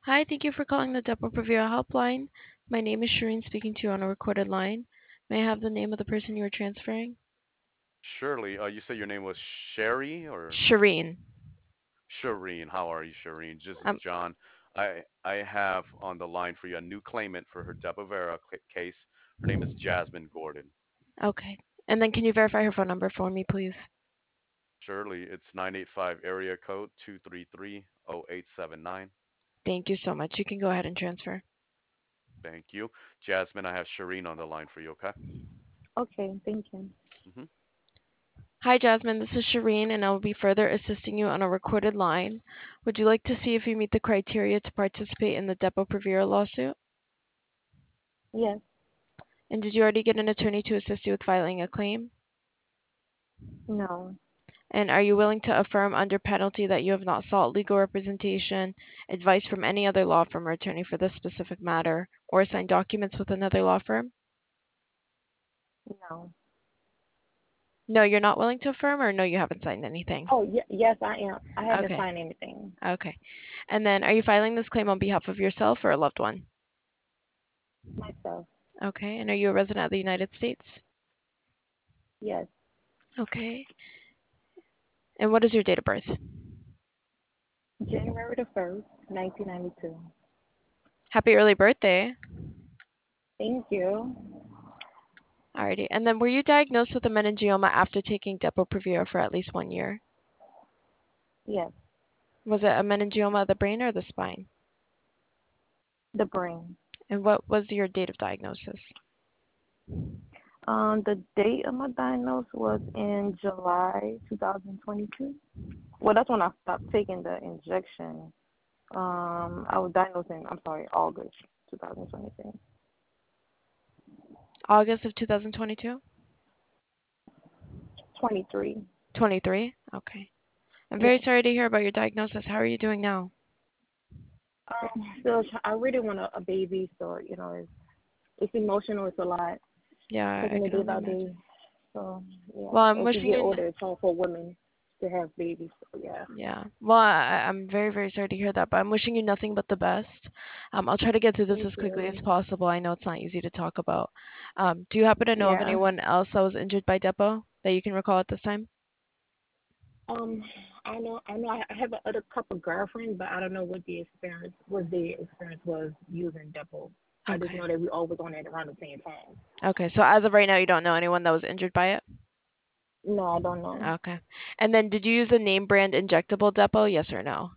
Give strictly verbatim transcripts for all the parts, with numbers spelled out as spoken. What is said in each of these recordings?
Hi, thank you for calling the Depo Provera helpline. My name is Shireen speaking to you on a recorded line. May I have the name of the person you are transferring? Surely, uh, you said your name was Sherry or Shireen. Shireen. How are you, Shireen? This is Um, John. I I have on the line for you a new claimant for her Depo-Vera ca- case. Her name is Jasmine Gordon. okay. And then can you verify her phone number for me, please? Surely, it's nine eight five area code two three three zero eight seven nine. Thank you so much. You can go ahead and transfer. Thank you. Jasmine, I have Shireen on the line for you, okay? Okay, thank you. Mm-hmm. Hi, Jasmine. This is Shireen, and I will be further assisting you on a recorded line. Would you like to see if you meet the criteria to participate in the Depo Provera lawsuit? Yes, And did you already get an attorney to assist you with filing a claim? no, And are you willing to affirm under penalty that you have not sought legal representation, advice from any other law firm or attorney for this specific matter, or signed documents with another law firm? no. No, you're not willing to affirm, or no, you haven't signed anything? Oh, y- yes, I am. I haven't Okay, signed anything. okay. And then are you filing this claim on behalf of yourself or a loved one? Myself. Okay, and are you a resident of the United States? Yes, Okay. And what is your date of birth? January the first, nineteen ninety-two. Happy early birthday. Thank you. Alrighty. And then were you diagnosed with a meningioma after taking Depo-Provera for at least one year? Yes, Was it a meningioma of the brain or the spine? the brain. And what was your date of diagnosis? Um, the date of my diagnosis was in July twenty twenty-two. Well, that's when I stopped taking the injection. Um, I was diagnosed in, I'm sorry, August twenty twenty-two. August of two thousand twenty-two? twenty-three. twenty-three? Okay. I'm very Yes. sorry to hear about your diagnosis. How are you doing now? Um, so I really want a, a baby, so you know, it's it's emotional. It's a lot. Yeah, I Taking it can day only by day. imagine. So Well, yeah, I'm as you wishing get you. n- older, it's hard for women to have babies. So yeah. Yeah. Well, I, I'm very, very sorry to hear that, but I'm wishing you nothing but the best. Um, I'll try to get through this Thank as quickly as you. possible. I know it's not easy to talk about. Um, do you happen to know of Yeah. anyone else that was injured by Depo that you can recall at this time? Um, I know. I know. I have a other couple girlfriends, but I don't know what the experience, what their experience was using Depo. I just Okay. know that we all was on it around the same time. Okay. So as of right now, you don't know anyone that was injured by it? No, I don't know. Okay. And then did you use the name brand injectable Depo? Yes or no?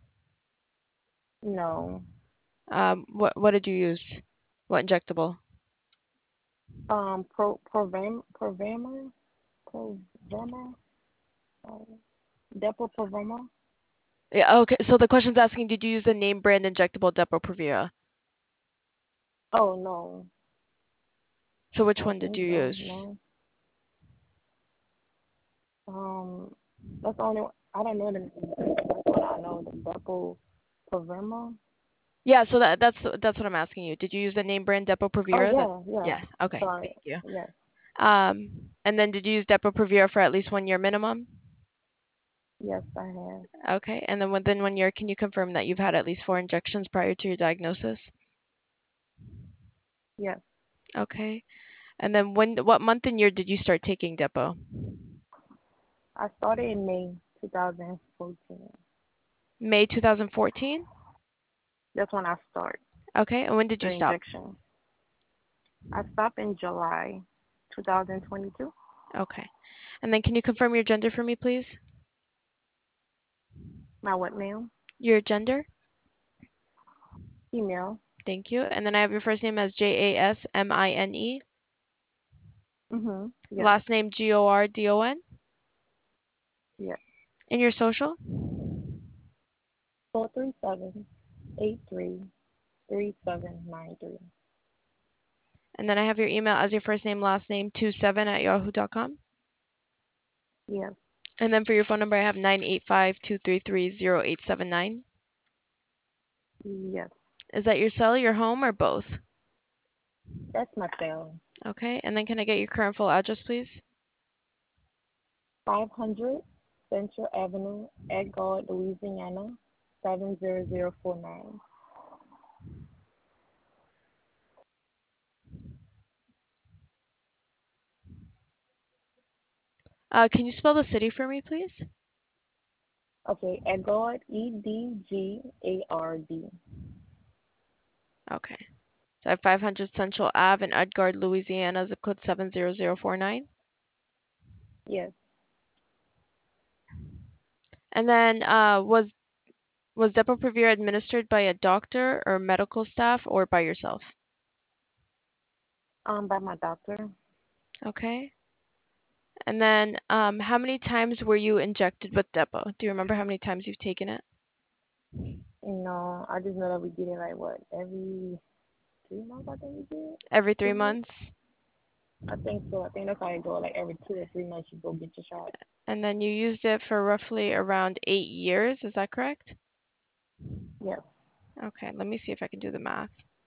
No. Um, what what did you use? What injectable? Um, pro program programmer programmer. Uh, Depo programmer. Yeah, okay. So the question's asking, did you use the name brand injectable Depo-Provera? Oh no. So which I don't one did think you so. use? No. Um, that's the only. I don't know the name. That's what I know. The Depo programmer. Yeah, so that that's that's what I'm asking you. Did you use the name brand Oh Depo-Provera? That yeah, yeah. yeah. Okay. Sorry. Thank you. Yes. Um, and then did you use Depo-Provera for at least one year minimum? Yes, I have. Okay. And then within one year, can you confirm that you've had at least four injections prior to your diagnosis? Yes. Okay. And then when what month and year did you start taking Depo? I started in May twenty fourteen. May two thousand fourteen? That's when I start Okay. And when did the you stop? injection. I stopped in July twenty twenty-two. Okay. And then can you confirm your gender for me, please? My what male? Your gender? Female. Thank you. And then I have your first name as J A S M I N E. Mhm. Yes. Last name G O R D O N. Yes. And your social? Four three seven eight three three seven nine three. And then I have your email as your first name, last name, two seven at yahoo dot com. Yes. And then for your phone number, I have nine eight five two three three zero eight seven nine. Yes. Is that your cell, your home, or both? That's my cell. Okay. And then can I get your current full address, please? Five hundred Central Avenue, Edgard, Louisiana, seven zero zero four nine. Uh, can you spell the city for me, please? Okay, Edgard, E D G A R D. Okay. So I have five hundred Central Ave in Edgard, Louisiana, zip code seven zero zero four nine. Yes. And then uh, was was Depo-Provera administered by a doctor or medical staff or by yourself? Um, by my doctor. Okay. And then um, how many times were you injected with Depo? Do you remember how many times you've taken it? No, I just know that we get it like what every three months. I think we did. Every Two three months. months? I think so. I think that's how it go. Like every two or three months, you go get your shot. And then you used it for roughly around eight years, is that correct? Yes. Okay, let me see if I can do the math.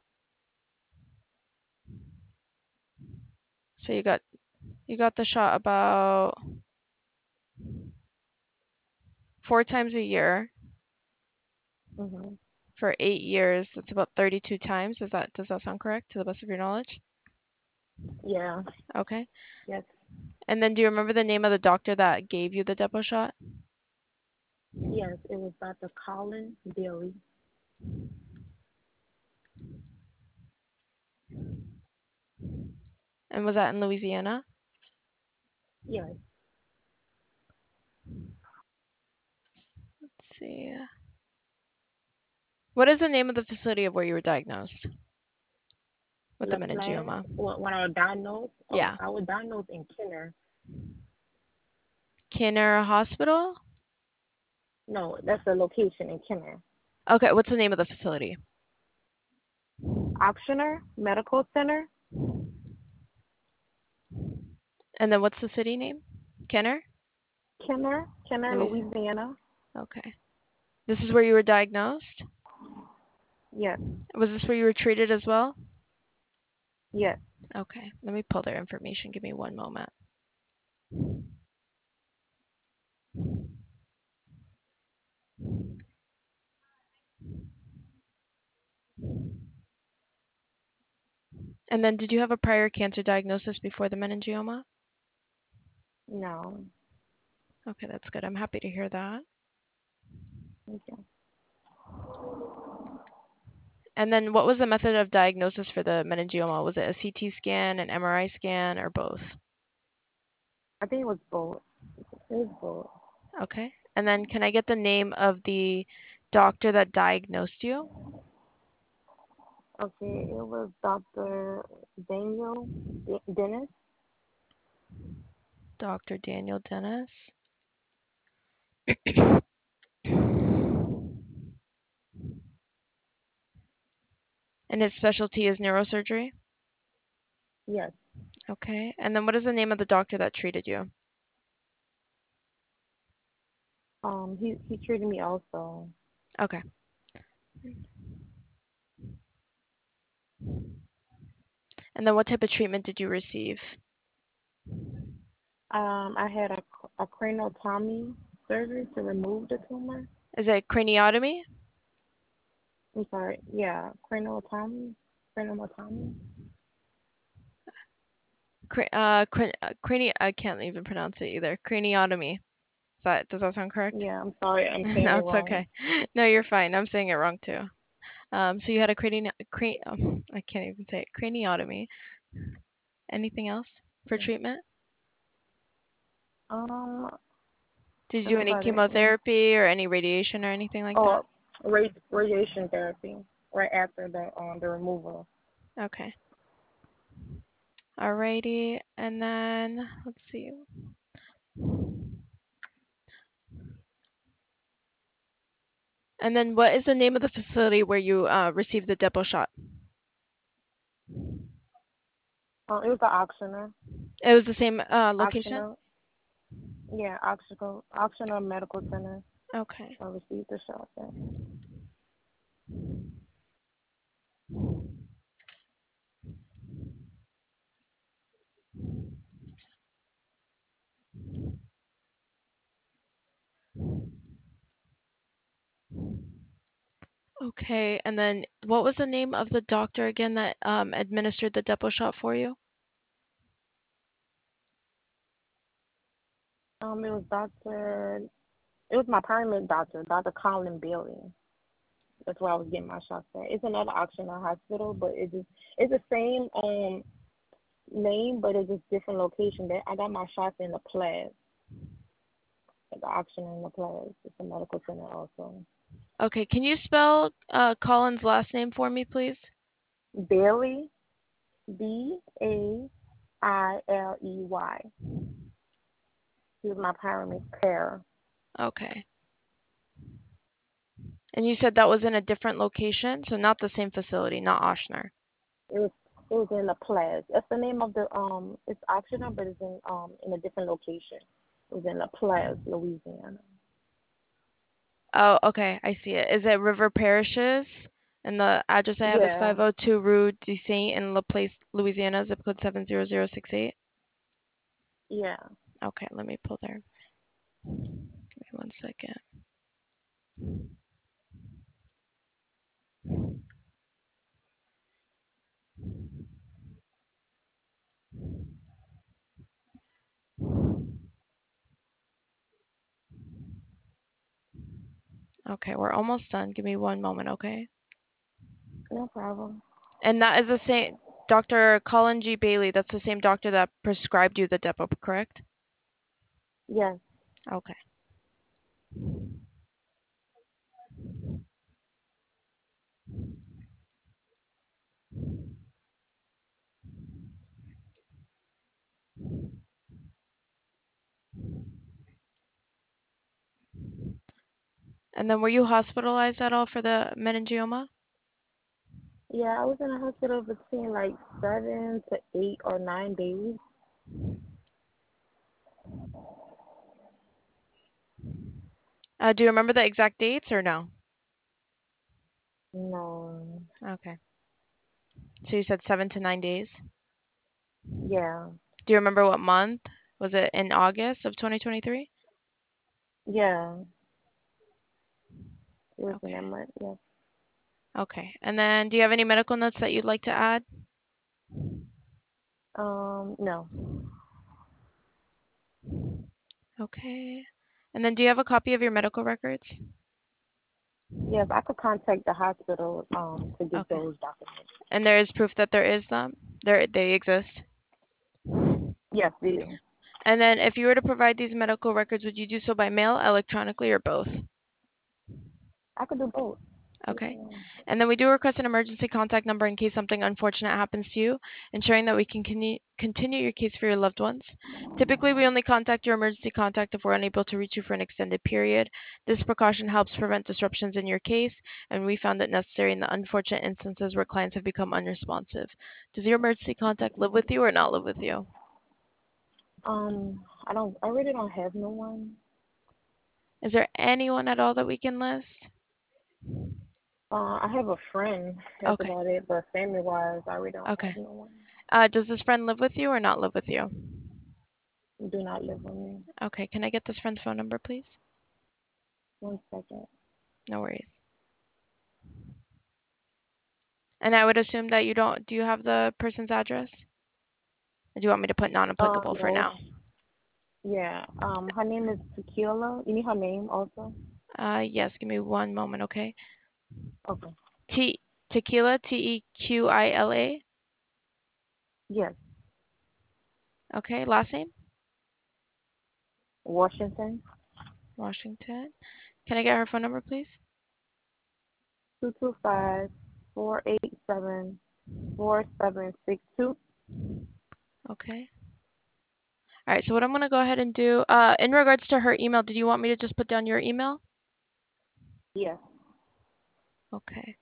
So you got you got the shot about four times a year Mhm. for eight years. That's about thirty-two times. Is that does that sound correct to the best of your knowledge? Yeah. Okay. Yes. And then do you remember the name of the doctor that gave you the Depo shot? Yes. It was Doctor Colin Bailey. And was that in Louisiana? Yes. Let's see. What is the name of the facility of where you were diagnosed with the La Place. meningioma? When when I was diagnosed, oh, Yeah. I was diagnosed in Kenner. Kinner Hospital? No, that's the location in Kenner. Okay, what's the name of the facility? Oxner Medical Center. And then what's the city name? Kenner? Kenner, Kenner, Louis. Louisiana. Okay. This is where you were diagnosed? Yes. Was this where you were treated as well? Yes. Okay. Let me pull their information. Give me one moment. And then did you have a prior cancer diagnosis before the meningioma? No. Okay, that's good. I'm happy to hear that. Thank you. And then what was the method of diagnosis for the meningioma? Was it a C T scan, an M R I scan, or both? I think it was both. It was both. Okay. And then can I get the name of the doctor that diagnosed you? Okay, it was Doctor Daniel D- Dennis. Doctor Daniel Dennis. And his specialty is neurosurgery? Yes. Okay. And then what is the name of the doctor that treated you? Um, he he treated me also. Okay. And then what type of treatment did you receive? Um, I had a a craniotomy surgery to remove the tumor. Is it craniotomy? I'm sorry. Yeah, craniotomy. Craniotomy. Cra- uh, cran- uh, crani- I can't even pronounce it either. Craniotomy. Is that, does that sound correct? Yeah, I'm sorry. I'm saying No, it it's wrong. okay. No, you're fine. I'm saying it wrong too. Um, so you had a crani- cra- um, I can't even say it. Craniotomy. Anything else for Yeah. treatment? Um, Did you that's do any about it. Yeah. chemotherapy or any radiation or anything like that? Oh, radi- radiation therapy right after the um the removal. Okay. Alrighty. And then let's see. And then what is the name of the facility where you uh, received the Depo shot? Um, it was the auctioner. It was the same uh, location? Auctioner. Yeah, auctioner. Auctioner Medical Center. Okay. I received the shot there. Okay. And then what was the name of the doctor again that um, administered the Depo shot for you? Um, it was Doctor. It was my primary doctor, Doctor Colin Bailey. That's where I was getting my shots at. It's another Oxnard hospital, but it just it's the same um name, but it's just different location. That I got my shots in the Plaza, at the Oxnard in the Plaza. It's a medical center also. Okay, can you spell uh, Colin's last name for me, please? Bailey, B A I L E Y. He was my primary care. Okay. And you said that was in a different location, so not the same facility, not Oshner. It was it was in the Plaza. That's the name of the um. It's optional, but it's in um in a different location. It was in La Plaza, Louisiana. Oh, okay, I see it. Is it River Parishes? And the address I have is Yeah, five oh two Rue de Saint in La Place, Louisiana, zip code seven zero zero six eight. yeah. Okay, let me pull there. Give me one second. Okay, we're almost done. Give me one moment, okay? No problem. And that is the same Doctor Colin G. Bailey. That's the same doctor that prescribed you the Depo, correct? Yes. Okay. And then were you hospitalized at all for the meningioma? Yeah, I was in the hospital between like seven to eight or nine days. Uh, do you remember the exact dates or no? No. Okay. So you said seven to nine days. Yeah. Do you remember what month? Was it in August of twenty twenty-three? Yeah. It was in Okay. that month. Yes. Okay. And then do you have any medical notes that you'd like to add? Um. No. Okay. And then do you have a copy of your medical records? Yes, I could contact the hospital um to get Okay. those documents. And there is proof that there is them? There they exist? Yes, we do. And then if you were to provide these medical records, would you do so by mail, electronically, or both? I could do both. Okay. And then we do request an emergency contact number in case something unfortunate happens to you, ensuring that we can con- continue your case for your loved ones. Typically, we only contact your emergency contact if we're unable to reach you for an extended period. This precaution helps prevent disruptions in your case, and we found it necessary in the unfortunate instances where clients have become unresponsive. Does your emergency contact live with you or not live with you? Um. I don't. I really don't have no one. Is there anyone at all that we can list? Uh, I have a friend. That's Okay. about it. But family wise, I really don't Okay. have no one. Uh, does this friend live with you or not live with you? Do not live with me. Okay. Can I get this friend's phone number, please? One second. No worries. And I would assume that you don't. Do you have the person's address? Or do you want me to put Um. non-applicable for No. now? Yeah. Um. Her name is Tequila. You need her name also? Uh, yes. Give me one moment, okay? Okay. T Tequila, T E Q I L A. Yes. Okay. Last name? Washington. Washington. Can I get her phone number, please? Two two five four eight seven four seven six two. Okay. All right. So what I'm gonna go ahead and do, uh, in regards to her email, did you want me to just put down your email? Yes. Okay.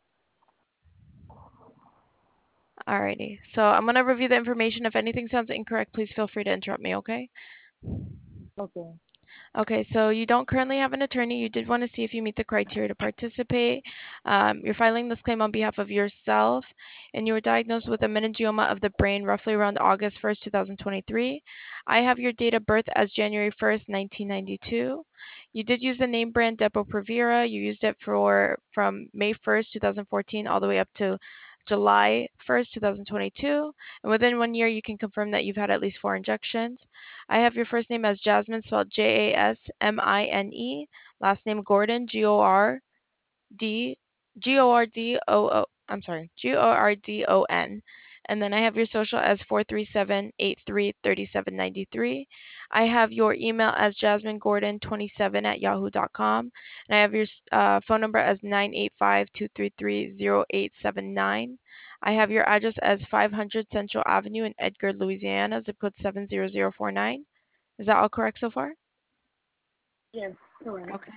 Alrighty. So I'm gonna review the information. If anything sounds incorrect, please feel free to interrupt me, okay? Okay. Okay, so you don't currently have an attorney. You did want to see if you meet the criteria to participate. Um, you're filing this claim on behalf of yourself, and you were diagnosed with a meningioma of the brain roughly around August first, two thousand twenty-three. I have your date of birth as January first, nineteen ninety-two. You did use the name brand Depo-Provera. You used it for from May first, two thousand fourteen, all the way up to July first, two thousand twenty-two, and within one year you can confirm that you've had at least four injections. I have your first name as Jasmine, spelled J A S M I N E, last name Gordon, G O R D G O R D O O I'm sorry, G O R D O N. And then I have your social as four three seven, eight three, three seven nine three. I have your email as jasmine gordon twenty-seven at yahoo dot com. And I have your uh, phone number as nine eight five, two three three, zero eight seven nine. I have your address as five hundred Central Avenue in Edgar, Louisiana, zip code seven zero zero four nine. Is that all correct so far? Yes, correct. Okay.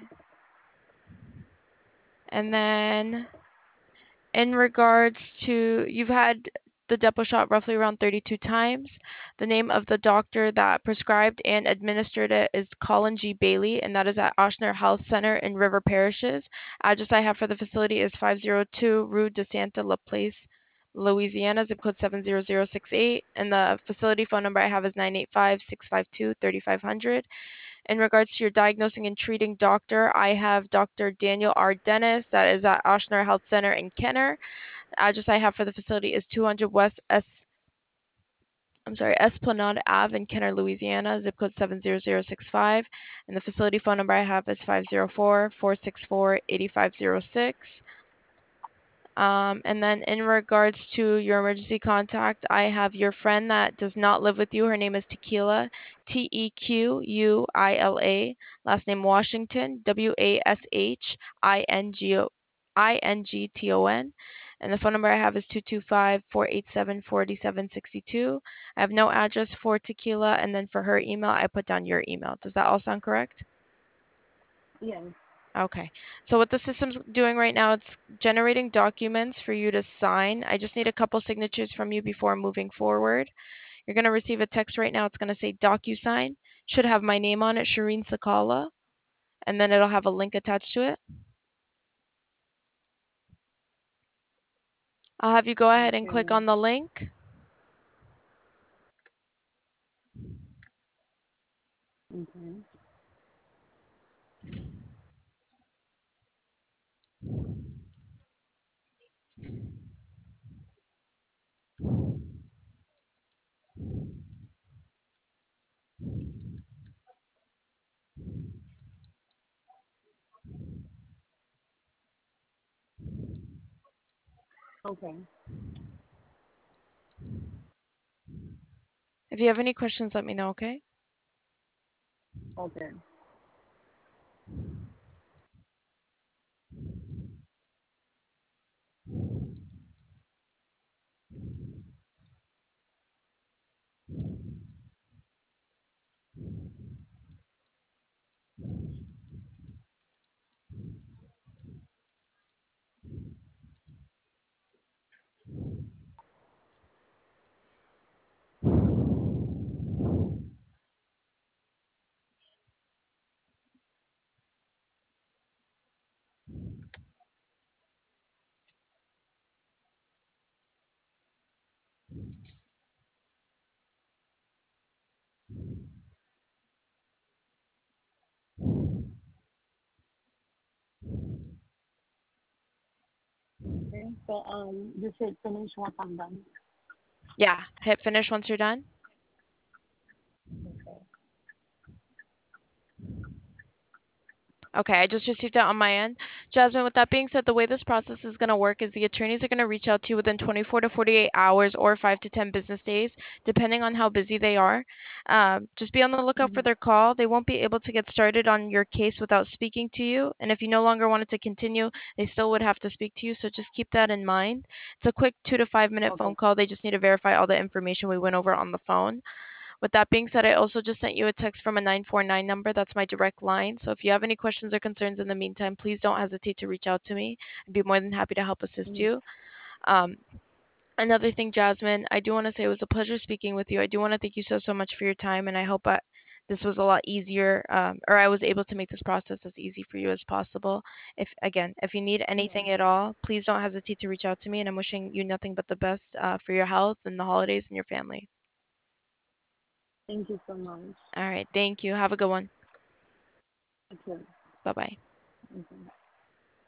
And then in regards to, you've had the depot shot roughly around thirty-two times. The name of the doctor that prescribed and administered it is Colin G. Bailey, and that is at Ochsner Health Center in River Parishes. Address I have for the facility is five oh two Rue de Santa La Place, Louisiana, zip code seven zero zero six eight. And the facility phone number I have is nine eight five, six five two, three five zero zero. In regards to your diagnosing and treating doctor, I have Doctor Daniel R. Dennis, that is at Ochsner Health Center in Kenner. The address I have for the facility is two hundred West S. I'm sorry, Esplanade Ave in Kenner, Louisiana, zip code seven zero zero six five. And the facility phone number I have is five zero four, four six four, eight five zero six. Um, and then in regards to your emergency contact, I have your friend that does not live with you. Her name is Tequila, T E Q U I L A, last name Washington, W A S H I N G O I N G T O N. And the phone number I have is two two five, four eight seven, four seven six two. I have no address for Tequila, and then for her email, I put down your email. Does that all sound correct? Yes. Okay, so what the system's doing right now, it's generating documents for you to sign. I just need a couple signatures from you before moving forward. You're going to receive a text right now. It's going to say DocuSign. Should have my name on it, Shireen Sakala, and then it'll have a link attached to it. I'll have you go ahead and click Okay. on the link. Okay. Okay. If you have any questions, let me know, okay? Okay. Okay. So um, just hit finish once I'm done. Yeah, hit finish once you're done. Okay. Okay, I just received it on my end. Jasmine, with that being said, the way this process is going to work is the attorneys are going to reach out to you within twenty-four to forty-eight hours or five to ten business days, depending on how busy they are. Um, just be on the lookout for Mm-hmm. their call. They won't be able to get started on your case without speaking to you. And if you no longer wanted to continue, they still would have to speak to you. So just keep that in mind. It's a quick two to five minute Okay. phone call. They just need to verify all the information we went over on the phone. With that being said, I also just sent you a text from a nine four nine number. That's my direct line. So if you have any questions or concerns in the meantime, please don't hesitate to reach out to me. I'd be more than happy to help assist Mm-hmm. you. Um, another thing, Jasmine, I do want to say it was a pleasure speaking with you. I do want to thank you so, so much for your time, and I hope I, this was a lot easier, um, or I was able to make this process as easy for you as possible. If again, if you need anything Yeah. at all, please don't hesitate to reach out to me, and I'm wishing you nothing but the best uh, for your health and the holidays and your family. Thank you so much. All right, thank you. Have a good one. Okay. Bye bye. Okay.